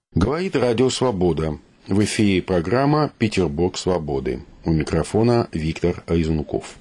Говорит Радио Свобода. В эфире программа «Петербург свободы». У микрофона Виктор Резунков.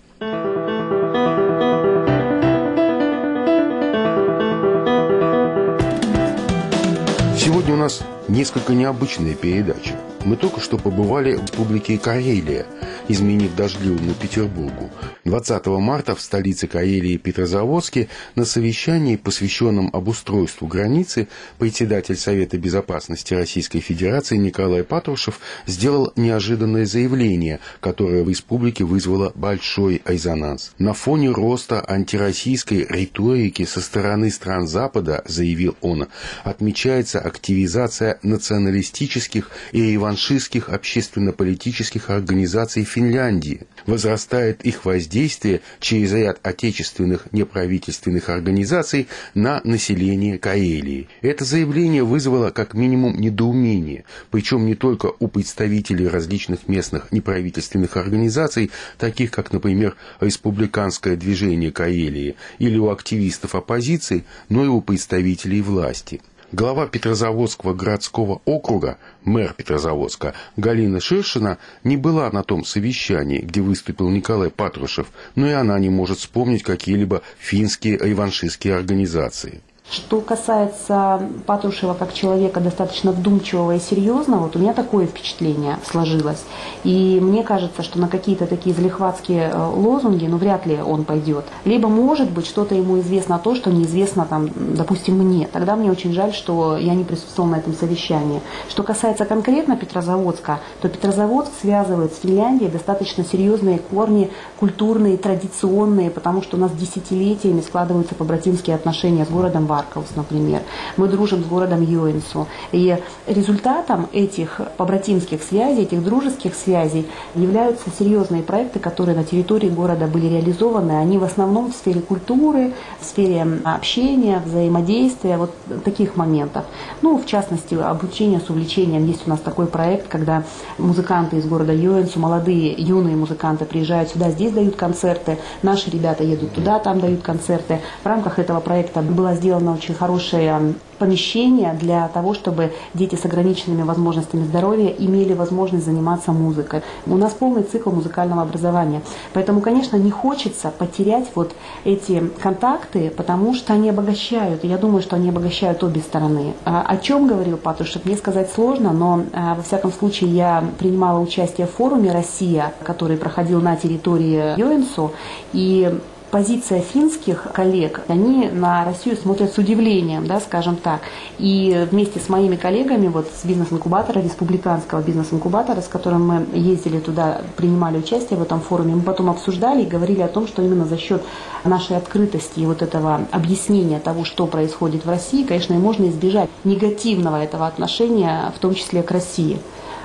Сегодня у нас несколько необычная передача. Мы только что побывали в республике Карелия, изменив дождливому Петербургу. 20 марта в столице Карелии Петрозаводске на совещании, посвященном обустройству границы, председатель Совета безопасности Российской Федерации Николай Патрушев сделал неожиданное заявление, которое в республике вызвало большой резонанс. На фоне роста антироссийской риторики со стороны стран Запада, заявил он, отмечается активизация националистических и реваншистских общественно-политических организаций Финляндии. Возрастает их воздействие через ряд отечественных неправительственных организаций на население Карелии. Это заявление вызвало как минимум недоумение, причем не только у представителей различных местных неправительственных организаций, таких как, например, Республиканское движение Карелии, или у активистов оппозиции, но и у представителей власти. Глава Петрозаводского городского округа, мэр Петрозаводска Галина Ширшина не была на том совещании, где выступил Николай Патрушев, но и она не может вспомнить какие-либо финские реваншистские организации. Что касается Патрушева как человека достаточно вдумчивого и серьезного, вот у меня такое впечатление сложилось. И мне кажется, что на какие-то такие залихватские лозунги, вряд ли он пойдет. Либо, может быть, что-то ему известно то, что неизвестно, допустим, мне. Тогда мне очень жаль, что я не присутствовала на этом совещании. Что касается конкретно Петрозаводска, то Петрозаводск связывает с Финляндией достаточно серьезные корни, культурные, традиционные, потому что у нас десятилетиями складываются побратимские отношения с городом Варкаус, например. Мы дружим с городом Йоенсу. И результатом этих побратимских связей, этих дружеских связей являются серьезные проекты, которые на территории города были реализованы. Они в основном в сфере культуры, в сфере общения, взаимодействия, вот таких моментов. В частности, обучение с увлечением. Есть у нас такой проект, когда музыканты из города Йоенсу, молодые, юные музыканты приезжают сюда, здесь дают концерты. Наши ребята едут туда, там дают концерты. В рамках этого проекта была сделана очень хорошее помещение для того, чтобы дети с ограниченными возможностями здоровья имели возможность заниматься музыкой. У нас полный цикл музыкального образования. Поэтому, конечно, не хочется потерять вот эти контакты, потому что они обогащают. И я думаю, что они обогащают обе стороны. О чем говорил Патрушев, мне сказать сложно, но во всяком случае я принимала участие в форуме «Россия», который проходил на территории Йоенсу, и позиция финских коллег, они на Россию смотрят с удивлением, скажем так. И вместе с моими коллегами с бизнес-инкубатора, республиканского бизнес-инкубатора, с которым мы ездили туда, принимали участие в этом форуме, мы потом обсуждали и говорили о том, что именно за счет нашей открытости и вот этого объяснения того, что происходит в России, конечно, и можно избежать негативного этого отношения, в том числе к России.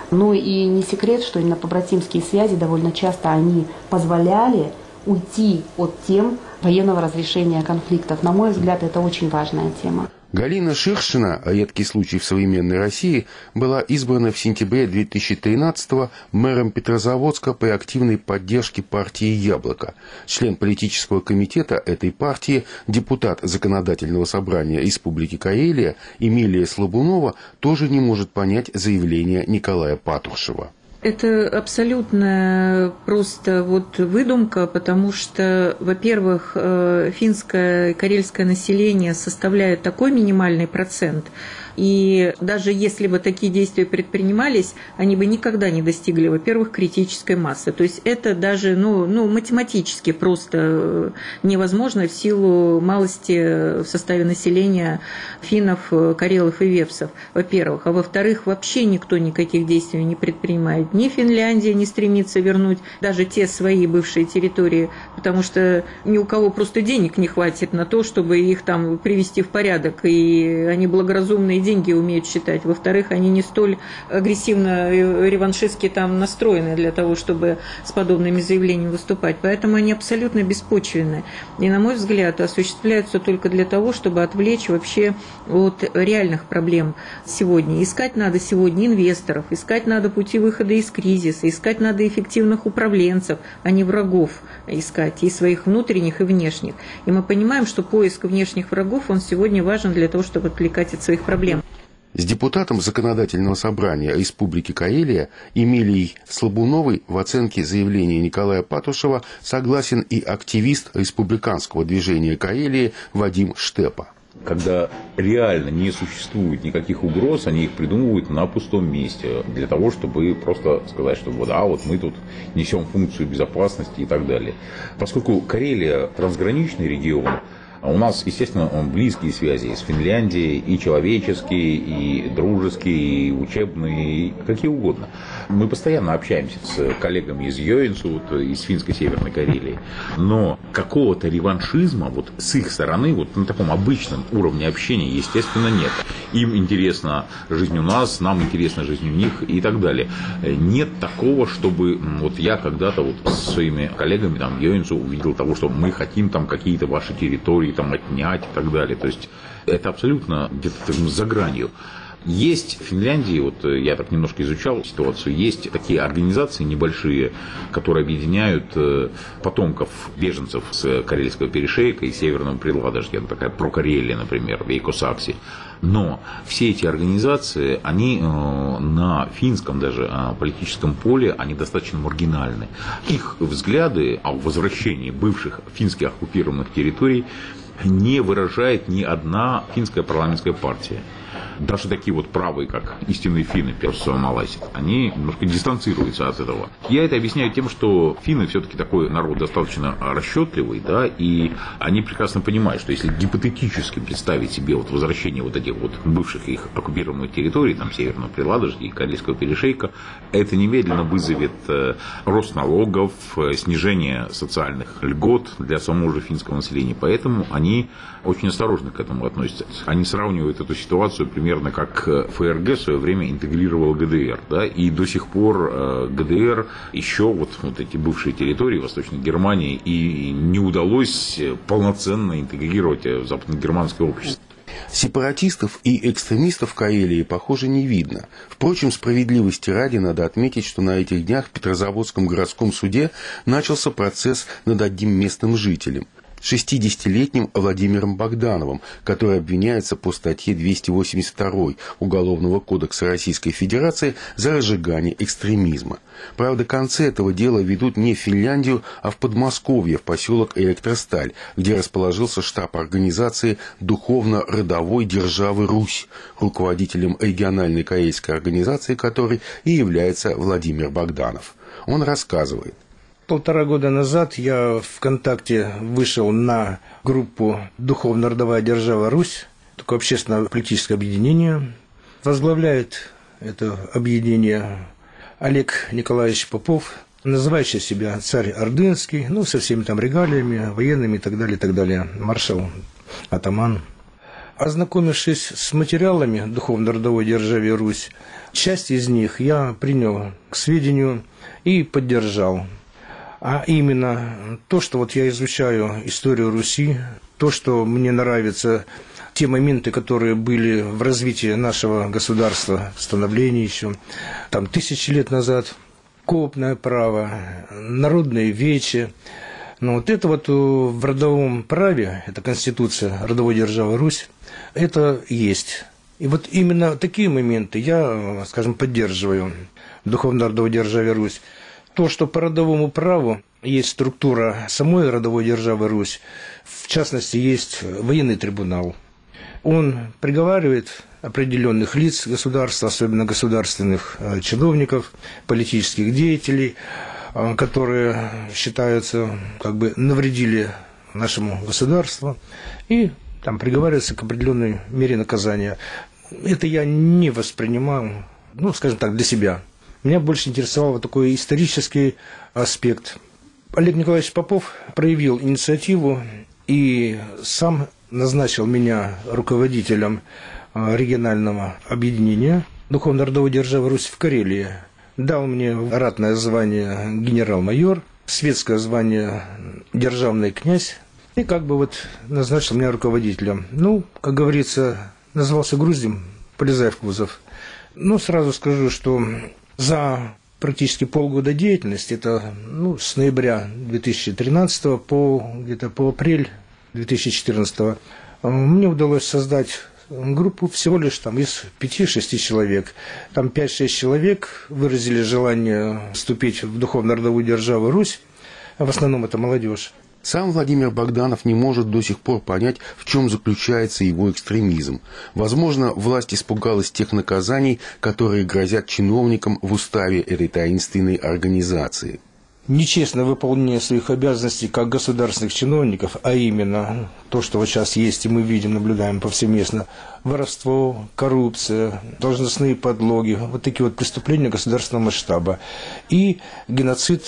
И не секрет, что именно побратимские связи довольно часто они позволяли уйти от тем военного разрешения конфликтов. На мой взгляд, это очень важная тема. Галина Ширшина, редкий случай в современной России, была избрана в сентябре 2013-го мэром Петрозаводска при активной поддержке партии «Яблоко». Член политического комитета этой партии, депутат Законодательного собрания Республики Карелия Эмилия Слабунова тоже не может понять заявление Николая Патрушева. Это абсолютно просто выдумка, потому что, во-первых, финское и карельское население составляет такой минимальный процент, и даже если бы такие действия предпринимались, они бы никогда не достигли, во-первых, критической массы. То есть это даже математически просто невозможно в силу малости в составе населения финнов, карелов и вепсов, во-первых. А во-вторых, вообще никто никаких действий не предпринимает. Ни Финляндия не стремится вернуть даже те свои бывшие территории, потому что ни у кого просто денег не хватит на то, чтобы их там привести в порядок, и они благоразумные деньги умеют считать. Во-вторых, они не столь агрессивно реваншистски настроены для того, чтобы с подобными заявлениями выступать. Поэтому они абсолютно беспочвенны. И, на мой взгляд, осуществляются только для того, чтобы отвлечь вообще от реальных проблем сегодня. Искать надо сегодня инвесторов, искать надо пути выхода из кризиса, искать надо эффективных управленцев, а не врагов искать, и своих внутренних, и внешних. И мы понимаем, что поиск внешних врагов, он сегодня важен для того, чтобы отвлекать от своих проблем. С депутатом Законодательного собрания Республики Карелия Эмилией Слабуновой в оценке заявления Николая Патрушева согласен и активист республиканского движения Карелии Вадим Штепа. Когда реально не существует никаких угроз, они их придумывают на пустом месте, для того, чтобы просто сказать, что вот мы тут несем функцию безопасности и так далее. Поскольку Карелия трансграничный регион, у нас, естественно, близкие связи с Финляндией, и человеческие, и дружеские, и учебные, и какие угодно. Мы постоянно общаемся с коллегами из Йоенсу, из финской Северной Карелии. Но какого-то реваншизма вот с их стороны, вот на таком обычном уровне общения, естественно, нет. Им интересна жизнь у нас, нам интересна жизнь у них и так далее. Нет такого, чтобы вот я когда-то вот со своими коллегами там, в Йоенсу увидел того, что мы хотим там какие-то ваши территории там отнять и так далее. То есть это абсолютно где-то за гранью. Есть в Финляндии, вот я так немножко изучал ситуацию, есть такие организации небольшие, которые объединяют потомков беженцев с Карельского перешейка и Северного Предладожья, такая Прокарелия, например, Вейкосакси. Но все эти организации, они на финском даже политическом поле, они достаточно маргинальны. Их взгляды о возвращении бывших финских оккупированных территорий не выражает ни одна финская парламентская партия. Даже такие вот правые, как истинные финны, персоналайзит, они немножко дистанцируются от этого. Я это объясняю тем, что финны все-таки такой народ достаточно расчетливый, да, и они прекрасно понимают, что если гипотетически представить себе вот возвращение вот этих вот бывших их оккупированных территорий, там Северного Предладожья и Карельского перешейка, это немедленно вызовет рост налогов, снижение социальных льгот для самого же финского населения. Поэтому они очень осторожно к этому относятся. Они сравнивают эту ситуацию примерно как ФРГ в свое время интегрировал ГДР. Да, и до сих пор ГДР еще вот эти бывшие территории Восточной Германии и не удалось полноценно интегрировать в западногерманское общество. Сепаратистов и экстремистов в Карелии, похоже, не видно. Впрочем, справедливости ради надо отметить, что на этих днях в Петрозаводском городском суде начался процесс над одним местным жителем, 60-летним Владимиром Богдановым, который обвиняется по статье 282 Уголовного кодекса Российской Федерации за разжигание экстремизма. Правда, концы этого дела ведут не в Финляндию, а в Подмосковье, в поселок Электросталь, где расположился штаб организации духовно-родовой державы Русь, руководителем региональной карельской организации которой и является Владимир Богданов. Он рассказывает. 1,5 года назад я ВКонтакте вышел на группу «Духовно-родовая держава Русь», такое общественно-политическое объединение. Возглавляет это объединение Олег Николаевич Попов, называющий себя царь Ордынский, со всеми там регалиями, военными и так далее, маршал, атаман. Ознакомившись с материалами «Духовно-родовой державе Русь», часть из них я принял к сведению и поддержал. А именно то, что вот я изучаю историю Руси, то, что мне нравятся те моменты, которые были в развитии нашего государства, становлении еще, там, 1000 лет назад, копное право, народные вечи. Но вот это вот в родовом праве, это Конституция родовой державы Русь, это есть. И вот именно такие моменты я, скажем, поддерживаю в духовно-родовой державе Русь. То, что по родовому праву есть структура самой родовой державы Русь, в частности, есть военный трибунал. Он приговаривает определенных лиц государства, особенно государственных чиновников, политических деятелей, которые считаются, навредили нашему государству, и там приговариваются к определенной мере наказания. Это я не воспринимал, скажем так, для себя. Меня больше интересовал вот такой исторический аспект. Олег Николаевич Попов проявил инициативу и сам назначил меня руководителем регионального объединения Духовно-родовой державы Русь в Карелии. Дал мне ратное звание генерал-майор, светское звание державный князь, и назначил меня руководителем. Как говорится, назвался груздем, полезай в кузов. Сразу скажу, что за практически полгода деятельности, это с ноября 2013 по апрель 2014, мне удалось создать группу всего лишь там из 5-6 человек. Там 5-6 человек выразили желание вступить в духовно-родовую державу Русь. В основном это молодежь. Сам Владимир Богданов не может до сих пор понять, в чем заключается его экстремизм. Возможно, власть испугалась тех наказаний, которые грозят чиновникам в уставе этой таинственной организации. Нечестное выполнение своих обязанностей как государственных чиновников, а именно то, что вот сейчас есть и мы видим, наблюдаем повсеместно, воровство, коррупция, должностные подлоги, вот такие вот преступления государственного масштаба и геноцид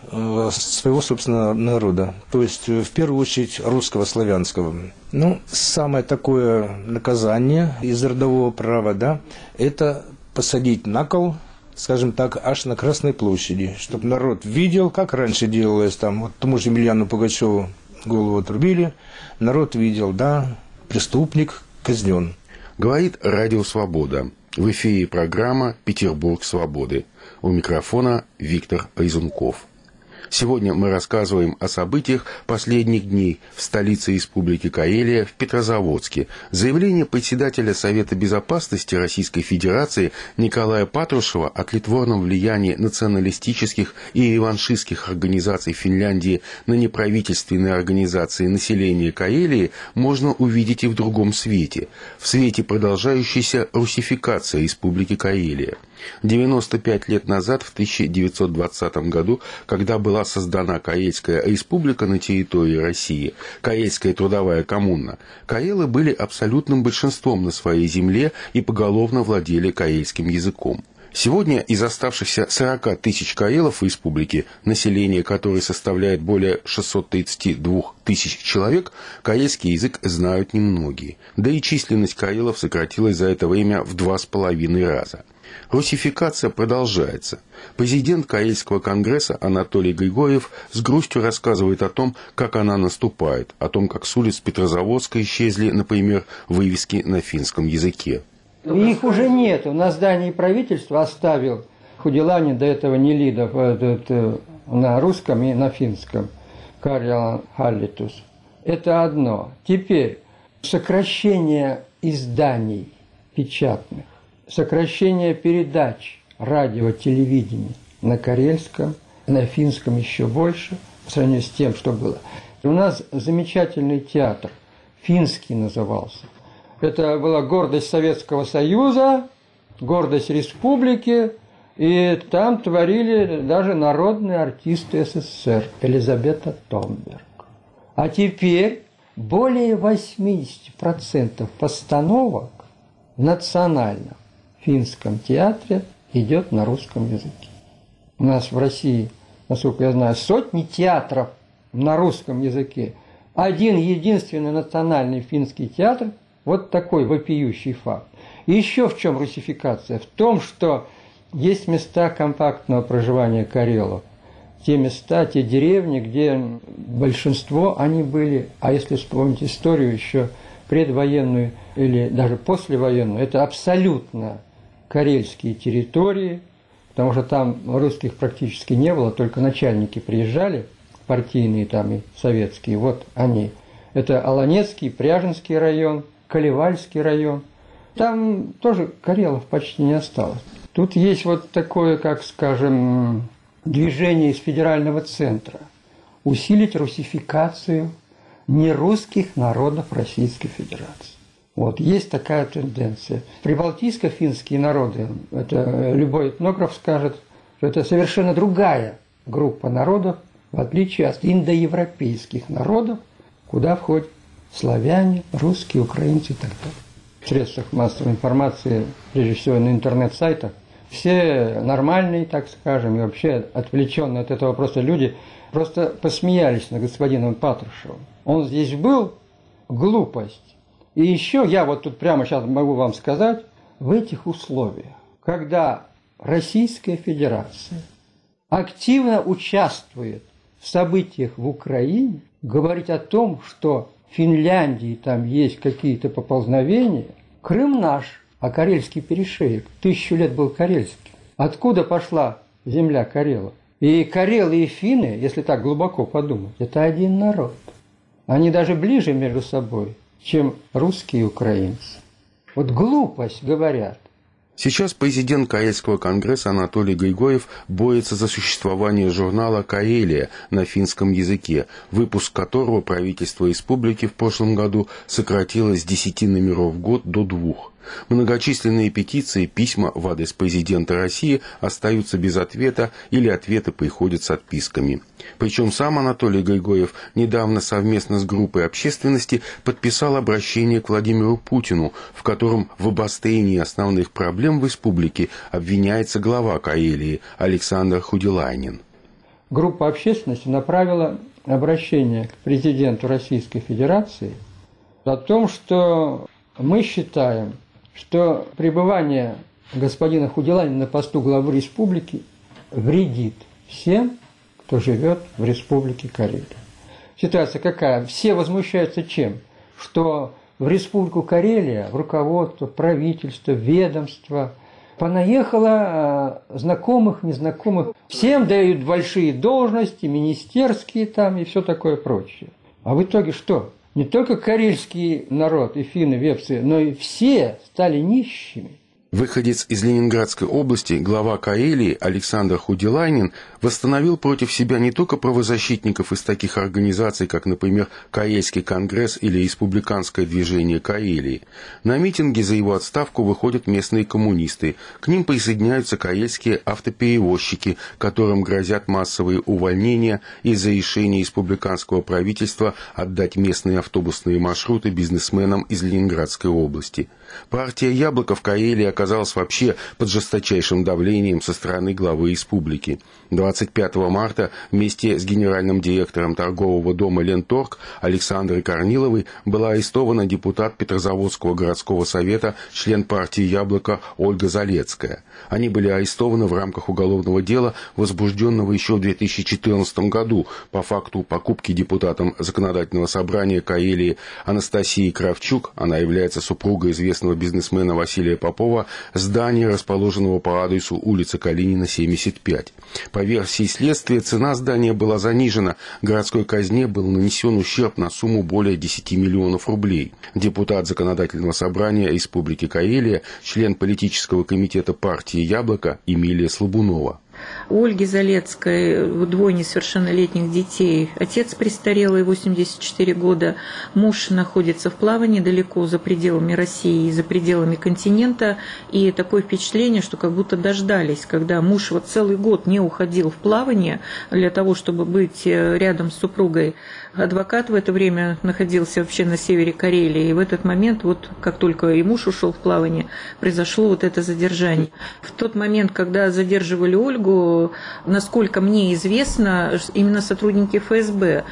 своего собственного народа, то есть в первую очередь русского, славянского. Ну, самое такое наказание из родового права, да, это посадить на кол, скажем так, аж на Красной площади, чтобы народ видел, как раньше делалось там, вот тому же Емельяну Пугачеву голову отрубили, народ видел, да, преступник казнен. Говорит Радио Свобода. В эфире программа «Петербург свободы». У микрофона Виктор Айзунков. Сегодня мы рассказываем о событиях последних дней в столице Республики Карелия, в Петрозаводске. Заявление председателя Совета Безопасности Российской Федерации Николая Патрушева о тлетворном влиянии националистических и реваншистских организаций Финляндии на неправительственные организации населения Карелии можно увидеть и в другом свете. В свете продолжающейся русификации Республики Карелия. 95 лет назад, в 1920 году, когда была создана Карельская республика на территории России, Карельская трудовая коммуна, карелы были абсолютным большинством на своей земле и поголовно владели карельским языком. Сегодня из оставшихся 40 тысяч карелов в республике, население которой составляет более 632 тысяч человек, карельский язык знают немногие. Да и численность карелов сократилась за это время в 2,5 раза. Русификация продолжается. Президент Карельского конгресса Анатолий Григорьев с грустью рассказывает о том, как она наступает, о том, как с улиц Петрозаводска исчезли, например, вывески на финском языке. Их уже нет. На здании правительства оставил Худеланин, до этого Нелидов, на русском и на финском, Карел Халлитус. Это одно. Теперь сокращение изданий печатных, сокращение передач радио, телевидения на карельском, на финском еще больше, по сравнению с тем, что было. У нас замечательный театр, финский назывался. Это была гордость Советского Союза, гордость республики, и там творили даже народные артисты СССР, Елизавета Томберг. А теперь более 80% постановок в национальном финском театре идет на русском языке. У нас в России, насколько я знаю, сотни театров на русском языке. Один единственный национальный финский театр. Вот такой вопиющий факт. И еще в чем русификация? В том, что есть места компактного проживания карелов. Те места, те деревни, где большинство они были, а если вспомнить историю еще предвоенную или даже послевоенную, это абсолютно карельские территории, потому что там русских практически не было, только начальники приезжали, партийные там и советские, вот они. Это Аланецкий, Пряженский район, Калевальский район. Там тоже карелов почти не осталось. Тут есть вот такое, как скажем, движение из федерального центра. Усилить русификацию нерусских народов Российской Федерации. Вот, есть такая тенденция. Прибалтийско-финские народы, это любой этнограф скажет, что это совершенно другая группа народов, в отличие от индоевропейских народов, куда входят славяне, русские, украинцы и так далее. В средствах массовой информации, прежде всего на интернет-сайтах, все нормальные, так скажем, и вообще отвлеченные от этого вопроса люди просто посмеялись над господином Патрушевым. Он здесь был, глупость. И еще я вот тут прямо сейчас могу вам сказать, в этих условиях, когда Российская Федерация активно участвует в событиях в Украине, говорить о том, что в Финляндии там есть какие-то поползновения, Крым наш, а Карельский перешеек 1000 лет был карельским. Откуда пошла земля карелов? И карелы и финны, если так глубоко подумать, это один народ. Они даже ближе между собой, чем русские и украинцы. Вот глупость, говорят. Сейчас президент Карельского конгресса Анатолий Григорьев борется за существование журнала «Карелия» на финском языке, выпуск которого правительство республики в прошлом году сократило с 10 номеров в год до 2. Многочисленные петиции, письма в адрес президента России остаются без ответа или ответы приходят с отписками. Причем сам Анатолий Григорьев недавно совместно с группой общественности подписал обращение к Владимиру Путину, в котором в обострении основных проблем в республике обвиняется глава Карелии Александр Худилайнен. Группа общественности направила обращение к президенту Российской Федерации о том, что мы считаем, что пребывание господина Худилайнена на посту главы республики вредит всем, кто живет в республике Карелия. Ситуация какая? Все возмущаются чем? Что в республику Карелия, в руководство, правительство, ведомство понаехало знакомых, незнакомых. Всем дают большие должности, министерские там и все такое прочее. А в итоге что? Не только карельский народ и финны, вепсы, но и все стали нищими. Выходец из Ленинградской области, глава Карелии Александр Худилайнен восстановил против себя не только правозащитников из таких организаций, как, например, Карельский конгресс или Республиканское движение Карелии. На митинги за его отставку выходят местные коммунисты. К ним присоединяются карельские автоперевозчики, которым грозят массовые увольнения из-за решения республиканского правительства отдать местные автобусные маршруты бизнесменам из Ленинградской области. Партия «Яблоко» в Карелии оказалась вообще под жесточайшим давлением со стороны главы республики. 25 марта вместе с генеральным директором торгового дома «Ленторг» Александрой Корниловой была арестована депутат Петрозаводского городского совета, член партии «Яблоко» Ольга Залецкая. Они были арестованы в рамках уголовного дела, возбужденного еще в 2014 году по факту покупки депутатом Законодательного собрания Карелии Анастасии Кравчук, она является супругой известного бизнесмена Василия Попова, здания, расположенного по адресу улица Калинина, 75. По версии следствия, цена здания была занижена, городской казне был нанесен ущерб на сумму более 10 миллионов рублей. Депутат Законодательного собрания Республики Карелия, член политического комитета партии «Яблоко» Эмилия Слабунова. У Ольги Залецкой двое несовершеннолетних детей. Отец престарелый, 84 года. Муж находится в плавании далеко за пределами России и за пределами континента. И такое впечатление, что как будто дождались, когда муж вот целый год не уходил в плавание для того, чтобы быть рядом с супругой. Адвокат в это время находился вообще на севере Карелии. И в этот момент, вот как только и муж ушел в плавание, произошло вот это задержание. В тот момент, когда задерживали Ольгу, насколько мне известно, именно сотрудники ФСБ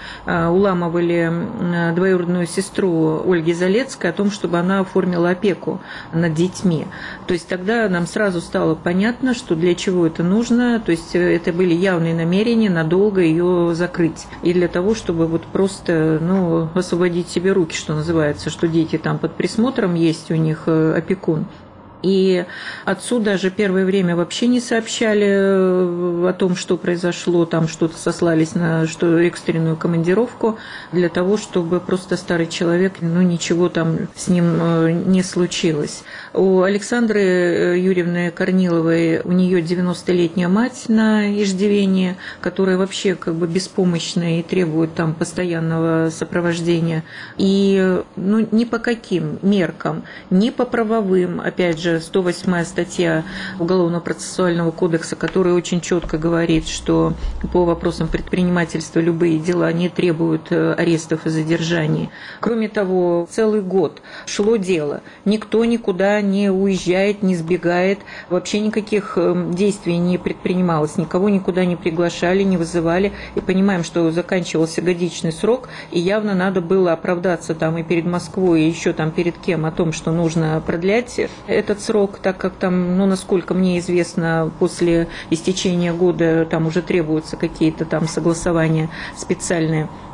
уламывали двоюродную сестру Ольги Залецкой о том, чтобы она оформила опеку над детьми. То есть тогда нам сразу стало понятно, что для чего это нужно. То есть это были явные намерения надолго ее закрыть. И для того, чтобы вот просто освободить себе руки, что называется, что дети там под присмотром, есть у них опекун. И отцу даже первое время вообще не сообщали о том, что произошло, там что-то сослались на экстренную командировку для того, чтобы просто старый человек, ничего там с ним не случилось. У Александры Юрьевны Корниловой, у нее 90-летняя мать на иждивении, которая вообще как бы беспомощная и требует там постоянного сопровождения. И ни по каким меркам, ни по правовым, опять же, 108-я статья Уголовно-процессуального кодекса, которая очень четко говорит, что по вопросам предпринимательства любые дела не требуют арестов и задержаний. Кроме того, целый год шло дело. Никто никуда не уезжает, не сбегает, вообще никаких действий не предпринималось, никого никуда не приглашали, не вызывали. И понимаем, что заканчивался годичный срок, и явно надо было оправдаться там и перед Москвой, и еще там перед кем о том, что нужно продлять этот срок, так как там, насколько мне известно, после истечения года там уже требуются какие-то там согласования специальные.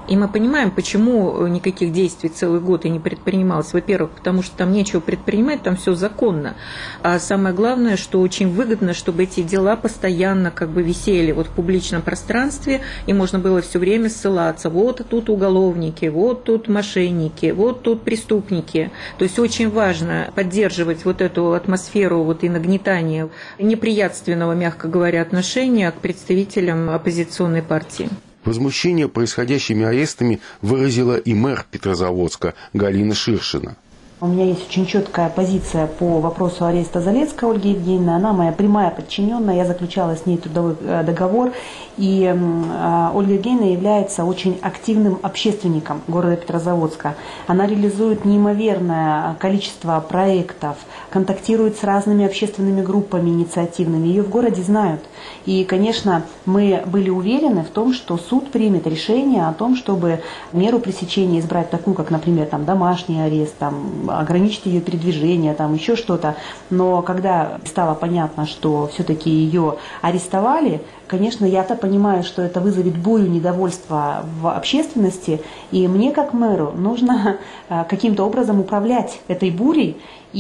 И мы понимаем, почему никаких действий целый год и не предпринималось. Во-первых, потому что там нечего предпринимать, там все законно. А самое главное, что очень выгодно, чтобы эти дела постоянно как бы висели вот в публичном пространстве, и можно было все время ссылаться. Вот тут уголовники, вот тут мошенники, вот тут преступники. То есть очень важно поддерживать вот эту атмосферу вот и нагнетания неприятственного, мягко говоря, отношения к представителям оппозиционной партии. Возмущение происходящими арестами выразила и мэр Петрозаводска Галина Ширшина. У меня есть очень четкая позиция по вопросу ареста Залецкой Ольги Евгеньевны. Она моя прямая подчиненная, я заключала с ней трудовой договор. И Ольга Евгеньевна является очень активным общественником города Петрозаводска. Она реализует неимоверное количество проектов, контактирует с разными общественными группами инициативными. Ее в городе знают. И, конечно, мы были уверены в том, что суд примет решение о том, чтобы меру пресечения избрать такую, как, например, там, домашний арест, там, ограничить ее передвижение, там, еще что-то. Но когда стало понятно, что все-таки ее арестовали, конечно, я-то понимаю, что это вызовет бурю недовольства в общественности, и мне, как мэру, нужно каким-то образом управлять этой бурей.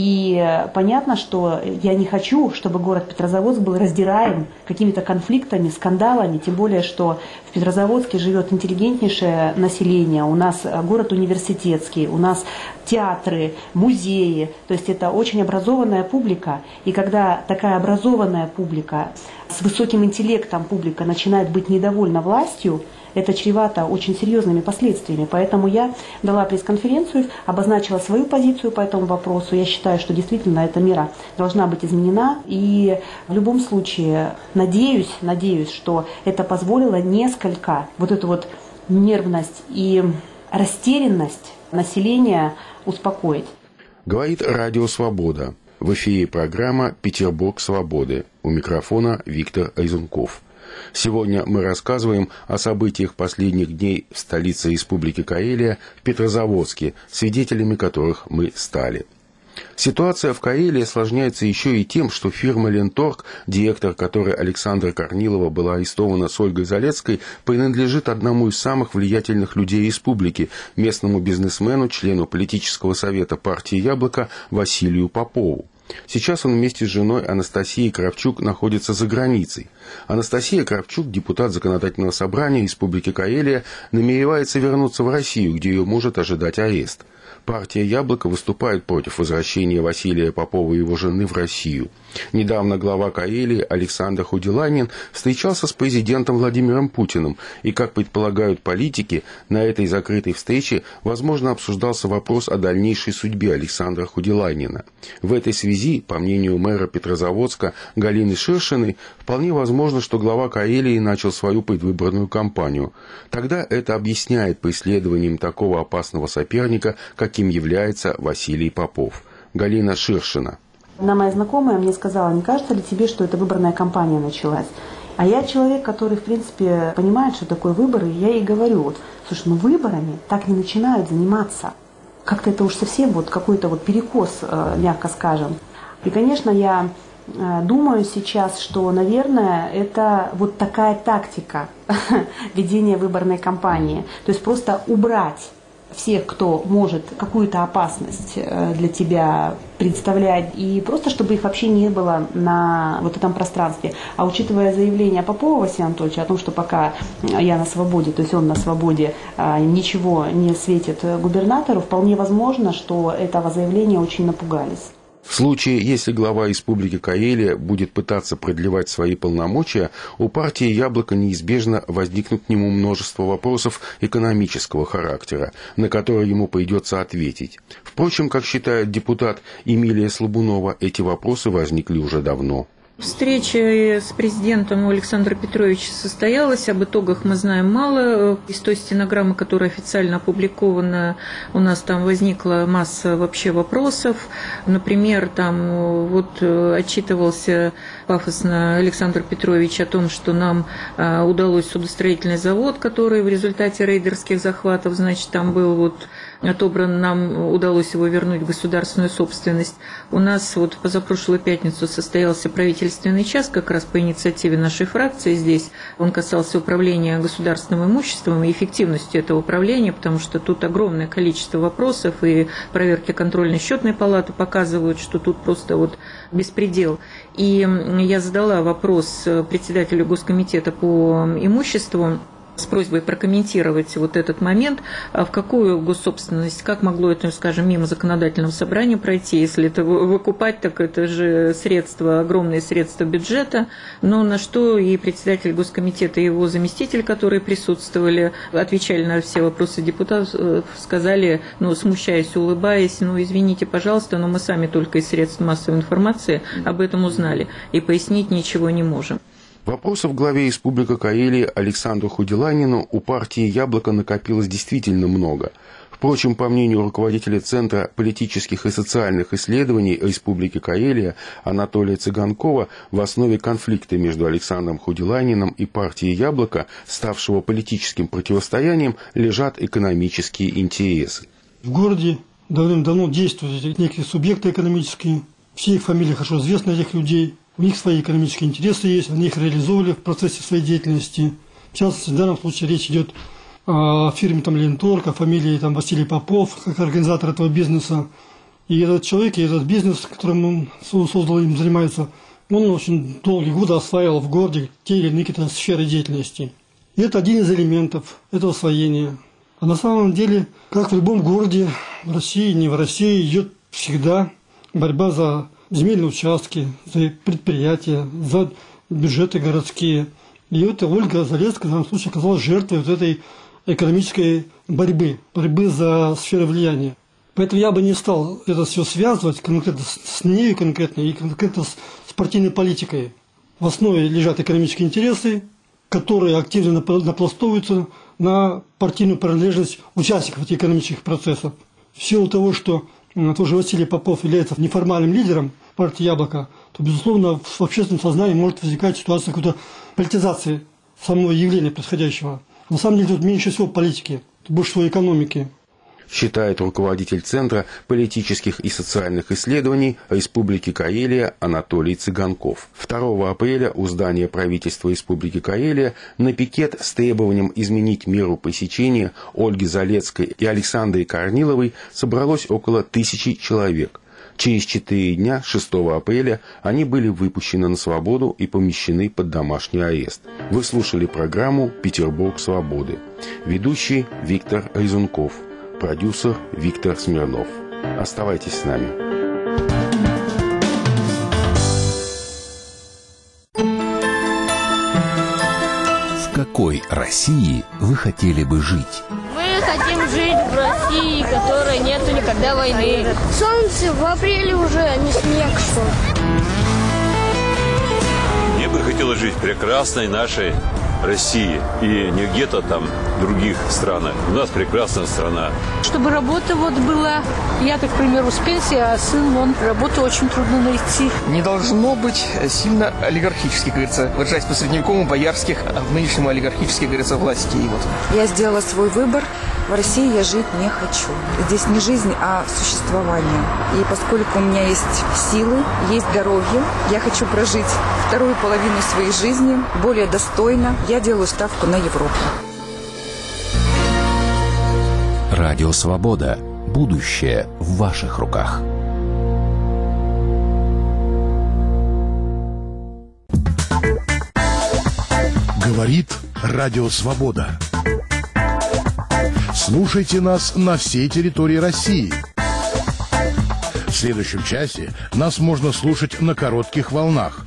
И понятно, что я не хочу, чтобы город Петрозаводск был раздираем какими-то конфликтами, скандалами, тем более, что в Петрозаводске живет интеллигентнейшее население, у нас город университетский, у нас театры, музеи, то есть это очень образованная публика. И когда такая образованная публика, с высоким интеллектом публика начинает быть недовольна властью, это чревато очень серьезными последствиями. Поэтому я дала пресс-конференцию, обозначила свою позицию по этому вопросу. Я считаю, что действительно эта мера должна быть изменена. И в любом случае надеюсь, что это позволило несколько вот эту вот нервность и растерянность населения успокоить. Говорит Радио Свобода. В эфире программа «Петербург свободы». У микрофона Виктор Айзунков. Сегодня мы рассказываем о событиях последних дней в столице Республики Карелия, в Петрозаводске, свидетелями которых мы стали. Ситуация в Карелии осложняется еще и тем, что фирма «Ленторг», директор которой Александра Корнилова была арестована с Ольгой Залецкой, принадлежит одному из самых влиятельных людей республики, местному бизнесмену, члену политического совета партии «Яблоко» Василию Попову. Сейчас он вместе с женой Анастасией Кравчук находится за границей. Анастасия Кравчук, депутат Законодательного собрания Республики Карелия, намеревается вернуться в Россию, где ее может ожидать арест. Партия «Яблоко» выступает против возвращения Василия Попова и его жены в Россию. Недавно глава Карелии Александр Худиланин встречался с президентом Владимиром Путиным, и, как предполагают политики, на этой закрытой встрече, возможно, обсуждался вопрос о дальнейшей судьбе Александра Худиланина. В этой связи, по мнению мэра Петрозаводска Галины Ширшиной, вполне возможно, что глава Карелии начал свою предвыборную кампанию. Тогда это объясняет преследованием такого опасного соперника, каким является Василий Попов. Галина Ширшина. Одна моя знакомая мне сказала: не кажется ли тебе, что эта выборная кампания началась? А я человек, который, в принципе, понимает, что такое выборы, и я ей говорю: слушай, выборами так не начинают заниматься. Как-то это уж совсем какой-то перекос, мягко скажем. И, конечно, я думаю сейчас, что, наверное, это такая тактика ведения выборной кампании. То есть просто убрать всех, кто может какую-то опасность для тебя представлять, и просто чтобы их вообще не было на этом пространстве. А учитывая заявление Попова Василия Анатольевича о том, что пока я на свободе, то есть он на свободе, ничего не светит губернатору, вполне возможно, что этого заявления очень напугались. В случае, если глава Республики Карелия будет пытаться продлевать свои полномочия, у партии «Яблоко» неизбежно возникнут к нему множество вопросов экономического характера, на которые ему придется ответить. Впрочем, как считает депутат Эмилия Слабунова, эти вопросы возникли уже давно. Встреча с президентом у Александра Петровича состоялась. Об итогах мы знаем мало. Из той стенограммы, которая официально опубликована, у нас там возникла масса вообще вопросов. Например, там отчитывался пафосно Александр Петрович о том, что нам удалось судостроительный завод, который в результате рейдерских захватов, там был отобран, нам удалось его вернуть в государственную собственность. У нас вот позапрошлую пятницу состоялся правительственный час как раз по инициативе нашей фракции здесь. Он касался управления государственным имуществом и эффективности этого управления, потому что тут огромное количество вопросов, и проверки контрольно-счетной палаты показывают, что тут просто вот беспредел. И я задала вопрос председателю Госкомитета по имуществу с просьбой прокомментировать вот этот момент, в какую госсобственность, как могло это, скажем, мимо законодательного собрания пройти, если это выкупать, так это же средства, огромные средства бюджета, но на что и председатель Госкомитета, и его заместитель, которые присутствовали, отвечали на все вопросы депутатов, сказали, смущаясь, улыбаясь, извините, пожалуйста, но мы сами только из средств массовой информации об этом узнали, и пояснить ничего не можем. Вопросов главе Республики Карелия Александру Худеланину у партии «Яблоко» накопилось действительно много. Впрочем, по мнению руководителя Центра политических и социальных исследований Республики Карелия Анатолия Цыганкова, в основе конфликта между Александром Худеланиным и партией «Яблоко», ставшего политическим противостоянием, лежат экономические интересы. В городе давным-давно действуют некие субъекты экономические, все их фамилии хорошо известны, этих людей. У них свои экономические интересы есть, они их реализовывали в процессе своей деятельности. В частности, в данном случае речь идет о фирме Ленторг, о фамилии Василий Попов, как организатор этого бизнеса. И этот человек, и этот бизнес, которым он создал, им занимается, он очень долгие годы осваивал в городе те или иные какие-то сферы деятельности. И это один из элементов этого освоения. А на самом деле, как в любом городе, в России, не в России, идет всегда борьба за земельные участки, за предприятия, за бюджеты городские. И вот Ольга Залесская в данном случае оказалась жертвой вот этой экономической борьбы за сферы влияния. Поэтому я бы не стал это все связывать конкретно с ней конкретно и конкретно с партийной политикой. В основе лежат экономические интересы, которые активно напластовываются на партийную принадлежность участников этих экономических процессов. В силу того, что тоже Василий Попов является неформальным лидером партии «Яблоко», то, безусловно, в общественном сознании может возникать ситуация какой-то политизации самого явления происходящего. На самом деле тут меньше всего политики, тут больше всего экономики. Считает руководитель Центра политических и социальных исследований Республики Карелия Анатолий Цыганков. 2 апреля у здания правительства Республики Карелия на пикет с требованием изменить меру пресечения Ольги Залесской и Александры Корниловой собралось около 1000 человек. Через 4 дня, 6 апреля, они были выпущены на свободу и помещены под домашний арест. Вы слушали программу «Петербург свободы». Ведущий Виктор Резунков. Продюсер Виктор Смирнов. Оставайтесь с нами. В какой России вы хотели бы жить? Мы хотим жить в России, в которой нету никогда войны. Солнце в апреле уже, а не снег, что ли. Мне бы хотелось жить в прекрасной нашей России и не где-то там в других странах. У нас прекрасная страна. Чтобы работа была, я, так, к примеру, с пенсии, а сын, работу очень трудно найти. Не должно быть сильно олигархически, как говорится, выражаясь по средневековому, боярских, а в нынешнем олигархически, говорится, власти. Я сделала свой выбор. В России я жить не хочу. Здесь не жизнь, а существование. И поскольку у меня есть силы, есть здоровье, я хочу прожить вторую половину своей жизни более достойно. Я делаю ставку на Европу. Радио «Свобода». Будущее в ваших руках. Говорит Радио «Свобода». Слушайте нас на всей территории России. В следующем часе нас можно слушать на коротких волнах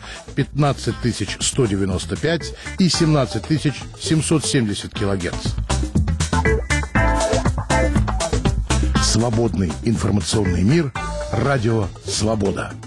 15195 и 17770 килогерц. Свободный информационный мир. Радио «Свобода».